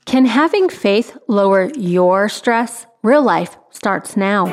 Can having faith lower your stress? Real Life starts now.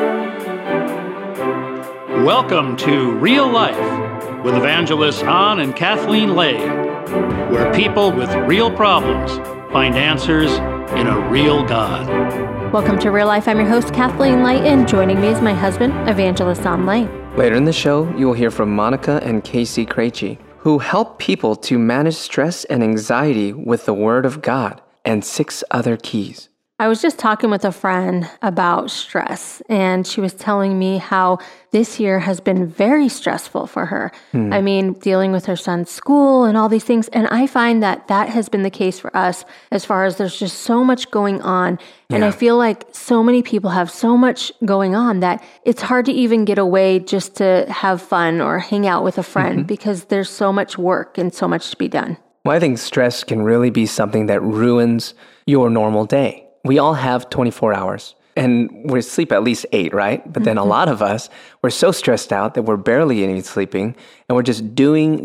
Welcome to Real Life with evangelists Ann and Kathleen Lay, where people with real problems find answers in a real God. Welcome to Real Life. I'm your host, Kathleen Lay, and joining me is my husband, Evangelist Ann Lay. Later in the show, you will hear from Monica and Casey Krejci, who help people to manage stress and anxiety with the Word of God and 6 other keys. I was just talking with a friend about stress, and she was telling me how this year has been very stressful for her. I mean, dealing with her son's school and all these things. And I find that that has been the case for us as far as there's just so much going on. And I feel like so many people have so much going on that it's hard to even get away just to have fun or hang out with a friend because there's so much work and so much to be done. Well, I think stress can really be something that ruins your normal day. We all have 24 hours, and we sleep at least 8, right? But then a lot of us, we're so stressed out that we're barely even sleeping, and we're just doing,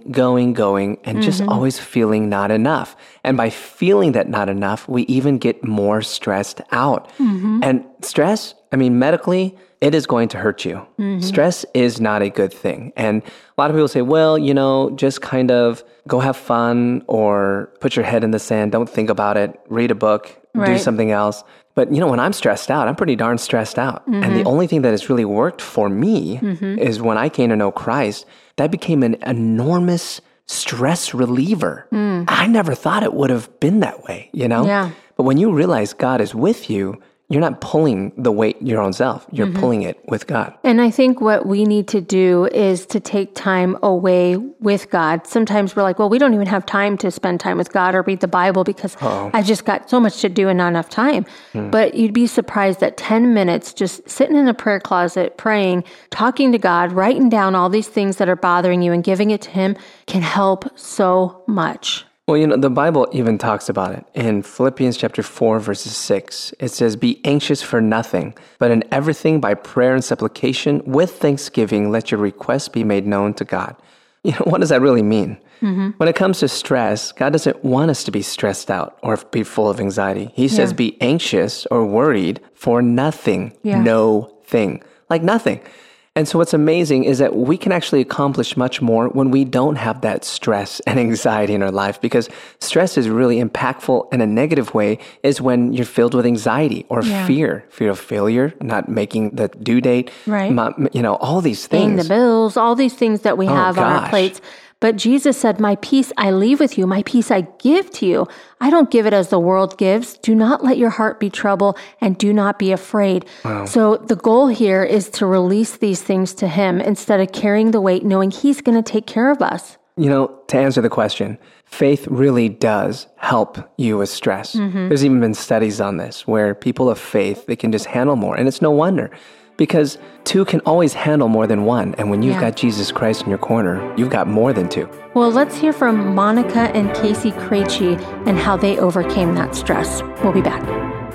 going, and just always feeling not enough. And by feeling that not enough, we even get more stressed out. And stress, I mean, medically, it is going to hurt you. Stress is not a good thing. And a lot of people say, well, you know, just kind of go have fun or put your head in the sand. Don't think about it. Read a book. Do something else. But, you know, when I'm stressed out, I'm pretty darn stressed out. And the only thing that has really worked for me is when I came to know Christ, that became an enormous stress reliever. I never thought it would have been that way, you know? Yeah. But when you realize God is with you, you're not pulling the weight your own self. You're pulling it with God. And I think what we need to do is to take time away with God. Sometimes we're like, well, we don't even have time to spend time with God or read the Bible because I've just got so much to do and not enough time. But you'd be surprised that 10 minutes just sitting in a prayer closet, praying, talking to God, writing down all these things that are bothering you and giving it to Him can help so much. Well, you know, the Bible even talks about it. In Philippians chapter 4, verses 6, it says, "Be anxious for nothing, but in everything by prayer and supplication, with thanksgiving, let your requests be made known to God." You know, what does that really mean? When it comes to stress, God doesn't want us to be stressed out or be full of anxiety. He says, be anxious or worried for nothing, no thing, like nothing. And so what's amazing is that we can actually accomplish much more when we don't have that stress and anxiety in our life, because stress is really impactful in a negative way is when you're filled with anxiety or fear of failure, not making the due date, you know, all these things. Paying the bills, all these things that we have on our plates. But Jesus said, my peace I leave with you, my peace I give to you. I don't give it as the world gives. Do not let your heart be troubled and do not be afraid. So the goal here is to release these things to Him instead of carrying the weight, knowing He's going to take care of us. You know, to answer the question, faith really does help you with stress. There's even been studies on this where people of faith, they can just handle more. And it's no wonder, because 2 can always handle more than 1. And when you've got Jesus Christ in your corner, you've got more than 2. Well, let's hear from Monica and Casey Krejci and how they overcame that stress. We'll be back.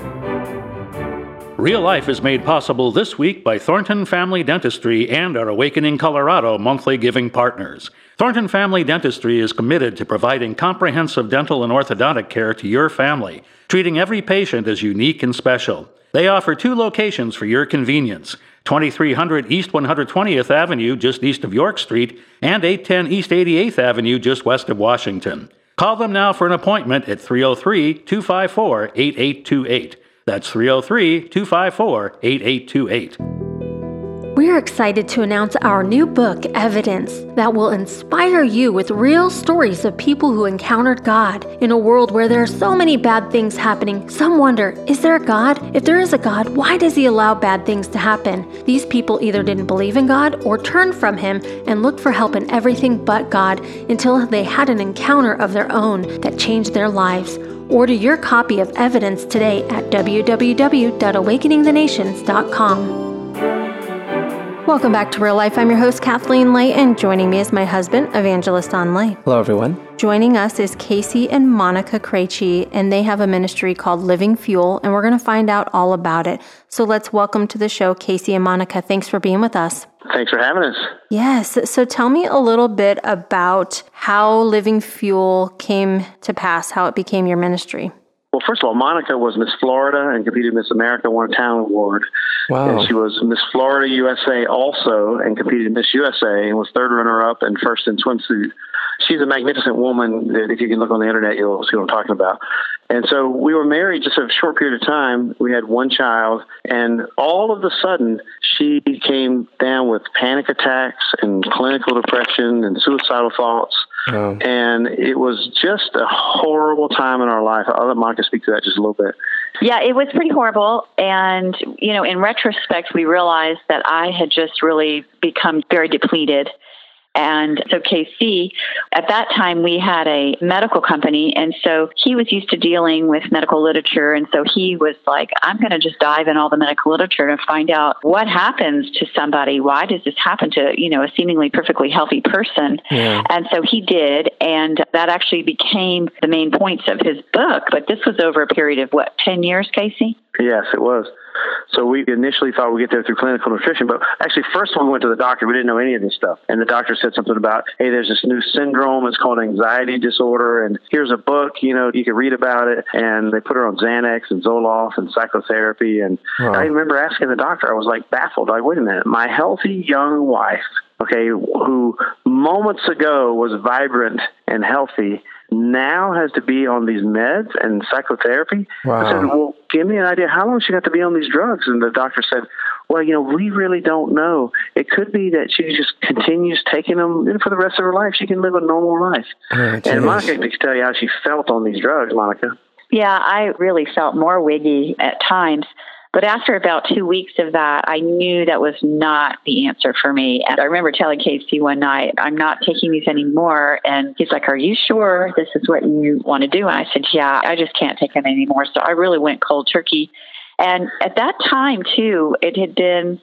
Real Life is made possible this week by Thornton Family Dentistry and our Awakening Colorado monthly giving partners. Thornton Family Dentistry is committed to providing comprehensive dental and orthodontic care to your family, treating every patient as unique and special. They offer 2 locations for your convenience, 2300 East 120th Avenue, just east of York Street, and 810 East 88th Avenue, just west of Washington. Call them now for an appointment at 303-254-8828. That's 303-254-8828. We are excited to announce our new book, Evidence, that will inspire you with real stories of people who encountered God. In a world where there are so many bad things happening, some wonder, is there a God? If there is a God, why does He allow bad things to happen? These people either didn't believe in God or turned from Him and looked for help in everything but God until they had an encounter of their own that changed their lives. Order your copy of Evidence today at www.awakeningthenations.com. Welcome back to Real Life. I'm your host, Kathleen Lay, and joining me is my husband, Evangelist Ann Lay. Hello, everyone. Joining us is Casey and Monica Krejci, and they have a ministry called Living Fuel, and we're going to find out all about it. So let's welcome to the show Casey and Monica. Thanks for being with us. Thanks for having us. Yes. So tell me a little bit about how Living Fuel came to pass, how it became your ministry. Well, first of all, Monica was Miss Florida and competed in Miss America, won a talent award. Wow. And she was Miss Florida USA also and competed in Miss USA and was third runner-up and first in swimsuit. She's a magnificent woman that if you can look on the internet, you'll see what I'm talking about. And so we were married just a short period of time. We had one child, and all of a sudden, she came down with panic attacks and clinical depression and suicidal thoughts. Oh. And it was just a horrible time in our life. I'll let Monica speak to that just a little bit. Yeah, it was pretty horrible. And, in retrospect, we realized that I had just really become very depleted. And so KC, at that time, we had a medical company, and so he was used to dealing with medical literature, and so he was like, I'm going to just dive in all the medical literature and find out what happens to somebody. Why does this happen to, a seemingly perfectly healthy person? Yeah. And so he did, and that actually became the main points of his book. But this was over a period of, 10 years, Casey? Yes, it was. So we initially thought we'd get there through clinical nutrition, but actually first when we went to the doctor, we didn't know any of this stuff. And the doctor said something about, hey, there's this new syndrome. It's called anxiety disorder. And here's a book, you can read about it. And they put her on Xanax and Zoloft and psychotherapy. And I remember asking the doctor, I was like baffled. Like, wait a minute, my healthy young wife, who moments ago was vibrant and healthy, now has to be on these meds and psychotherapy. Wow. I said, well, give me an idea. How long she got to be on these drugs? And the doctor said, well, we really don't know. It could be that she just continues taking them for the rest of her life. She can live a normal life. And Monica can tell you how she felt on these drugs, Monica. Yeah, I really felt more wiggy at times. But after about 2 weeks of that, I knew that was not the answer for me. And I remember telling Casey one night, I'm not taking these anymore. And he's like, are you sure this is what you want to do? And I said, yeah, I just can't take them anymore. So I really went cold turkey. And at that time, too, it had been,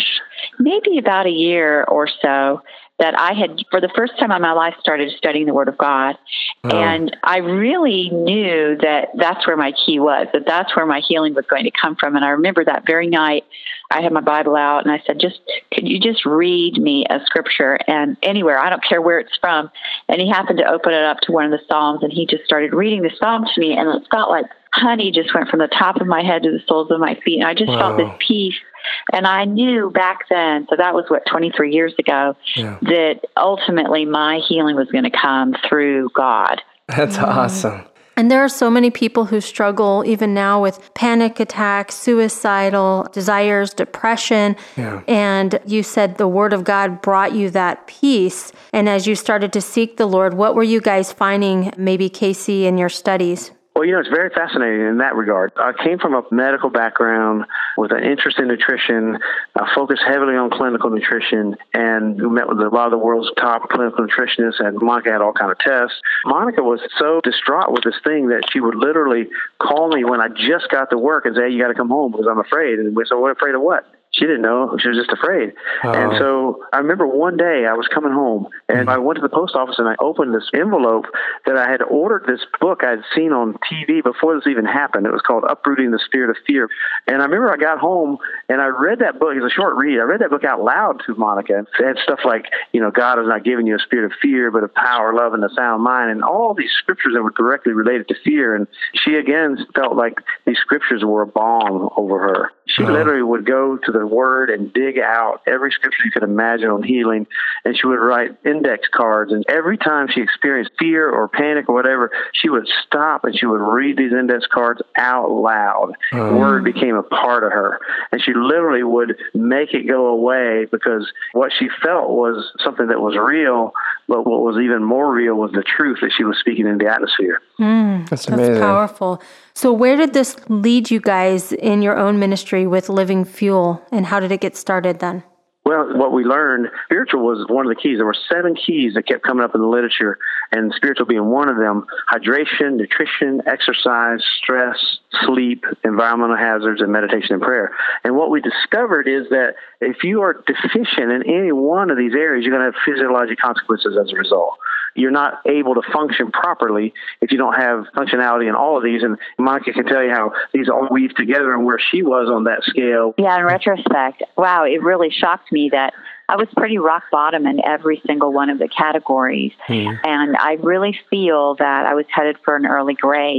maybe about a year or so that I had, for the first time in my life, started studying the Word of God. Oh. And I really knew that that's where my key was, that that's where my healing was going to come from. And I remember that very night, I had my Bible out, and I said, could you just read me a scripture? And anywhere, I don't care where it's from. And he happened to open it up to one of the Psalms, and he just started reading the Psalm to me, and it felt like honey just went from the top of my head to the soles of my feet. And I just felt this peace. And I knew back then, so that was 23 years ago, that ultimately my healing was going to come through God. That's awesome. And there are so many people who struggle even now with panic attacks, suicidal desires, depression. Yeah. And you said the Word of God brought you that peace. And as you started to seek the Lord, what were you guys finding, maybe Casey, in your studies? Well, it's very fascinating in that regard. I came from a medical background with an interest in nutrition. I focused heavily on clinical nutrition and met with a lot of the world's top clinical nutritionists, and Monica had all kinds of tests. Monica was so distraught with this thing that she would literally call me when I just got to work and say, hey, you got to come home because I'm afraid. And we said, well, afraid of what? She didn't know. She was just afraid. Oh. And so I remember one day I was coming home and I went to the post office and I opened this envelope that I had ordered this book I'd seen on TV before this even happened. It was called Uprooting the Spirit of Fear. And I remember I got home and I read that book. It was a short read. I read that book out loud to Monica. It had stuff like, God has not given you a spirit of fear, but of power, love, and a sound mind. And all these scriptures that were directly related to fear. And she again felt like these scriptures were a balm over her. She literally would go to the Word and dig out every scripture you could imagine on healing, and she would write index cards. And every time she experienced fear or panic or whatever, she would stop and she would read these index cards out loud. The Word became a part of her, and she literally would make it go away because what she felt was something that was real, but what was even more real was the truth that she was speaking in the atmosphere. That's amazing. That's powerful. So where did this lead you guys in your own ministry with Living Fuel, and how did it get started then? Well, what we learned, spiritual was one of the keys. There were 7 keys that kept coming up in the literature, and spiritual being one of them: hydration, nutrition, exercise, stress, sleep, environmental hazards, and meditation and prayer. And what we discovered is that if you are deficient in any one of these areas, you're going to have physiologic consequences as a result. You're not able to function properly if you don't have functionality in all of these. And Monica can tell you how these all weave together and where she was on that scale. Yeah, in retrospect, wow, it really shocked me that I was pretty rock bottom in every single one of the categories. And I really feel that I was headed for an early grave.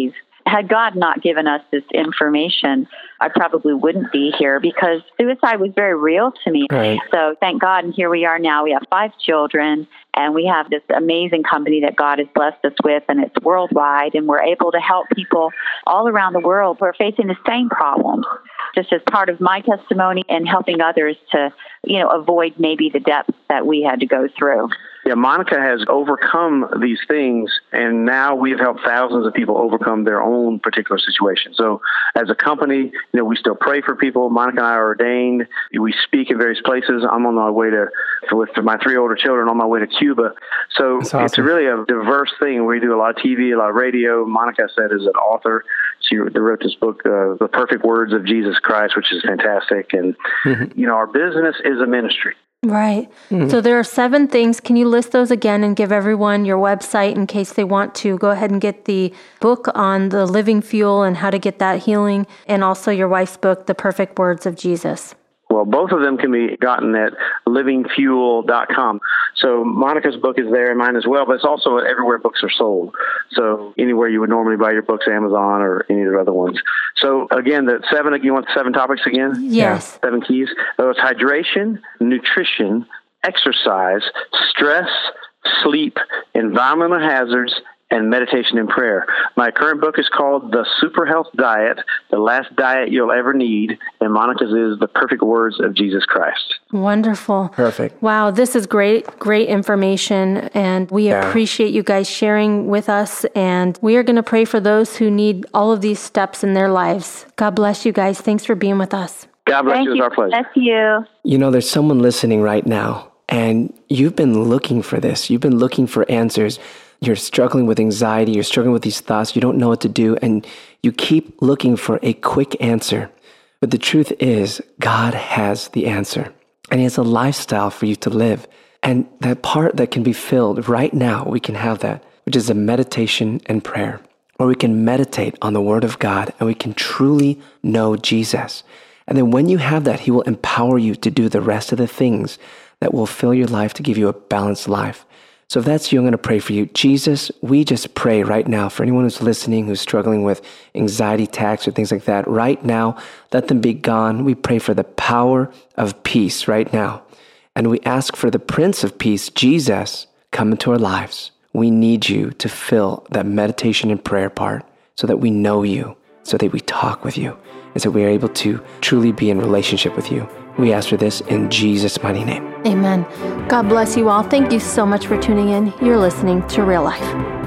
Had God not given us this information, I probably wouldn't be here because suicide was very real to me. Right. So thank God, and here we are now. We have 5 children, and we have this amazing company that God has blessed us with, and it's worldwide, and we're able to help people all around the world who are facing the same problems, just as part of my testimony and helping others to, avoid maybe the depths that we had to go through. Yeah, Monica has overcome these things, and now we've helped thousands of people overcome their own particular situation. So as a company, we still pray for people. Monica and I are ordained. We speak in various places. I'm on my way with my 3 older children, on my way to Cuba. So It's really a diverse thing. We do a lot of TV, a lot of radio. Monica said is an author. She wrote this book, The Perfect Words of Jesus Christ, which is fantastic. And, our business is a ministry. Right. So there are 7 things. Can you list those again and give everyone your website in case they want to go ahead and get the book on the living fuel and how to get that healing, and also your wife's book, The Perfect Words of Jesus? Well, both of them can be gotten at livingfuel.com. So Monica's book is there and mine as well, but it's also everywhere books are sold. So anywhere you would normally buy your books, Amazon or any of the other ones. So again, you want the 7 topics again? Yes. 7 keys. Those: hydration, nutrition, exercise, stress, sleep, environmental hazards, and meditation and prayer. My current book is called The Super Health Diet, The Last Diet You'll Ever Need, and Monica's is The Perfect Words of Jesus Christ. Wonderful. Perfect. Wow, this is great information, and we appreciate you guys sharing with us, and we are going to pray for those who need all of these steps in their lives. God bless you guys. Thanks for being with us. God bless you. It's our pleasure. Bless you. There's someone listening right now, and you've been looking for this. You've been looking for answers. You're struggling with anxiety. You're struggling with these thoughts. You don't know what to do. And you keep looking for a quick answer. But the truth is, God has the answer. And He has a lifestyle for you to live. And that part that can be filled right now, we can have that, which is a meditation and prayer, where we can meditate on the Word of God and we can truly know Jesus. And then when you have that, He will empower you to do the rest of the things that will fill your life to give you a balanced life. So if that's you, I'm going to pray for you. Jesus, we just pray right now for anyone who's listening, who's struggling with anxiety attacks or things like that. Right now, let them be gone. We pray for the power of peace right now. And we ask for the Prince of Peace, Jesus, come into our lives. We need you to fill that meditation and prayer part so that we know you, so that we talk with you, and so we are able to truly be in relationship with you. We ask for this in Jesus' mighty name. Amen. God bless you all. Thank you so much for tuning in. You're listening to Real Life.